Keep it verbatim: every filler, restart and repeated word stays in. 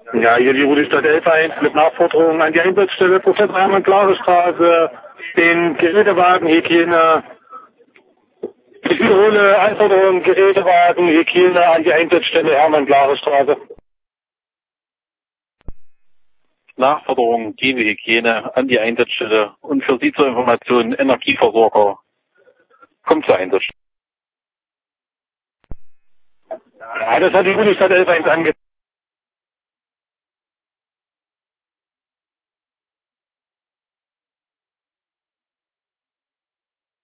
Ja, hier die Ruhestadt elf eins mit Nachforderungen an die Einsatzstelle Professor Hermann Klare Straße, den Gerätewagen, Hygiene. Ich wiederhole Anforderungen, Gerätewagen, Hygiene an die Einsatzstelle Hermann Klare Straße. Nachforderungen, Hygiene an die Einsatzstelle und für Sie zur Information Energieversorger. Kommt zur Einsatzstelle. Ja, das hat die Ruhestadt elf eins angezeigt.